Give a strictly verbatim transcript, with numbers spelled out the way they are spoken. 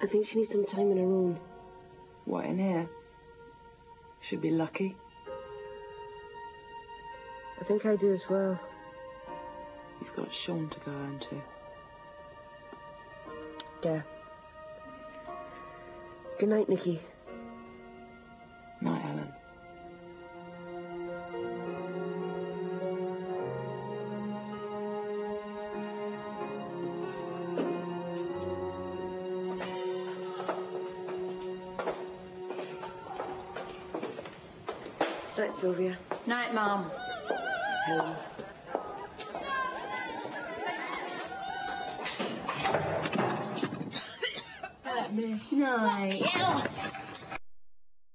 think she needs some time on her own. What, in here? Should be lucky. I think I do as well. You've got Sean to go home to. Yeah. Good night, Nicky. Night, Helen. Night, Sylvia. Night, Mum. Helen. Night.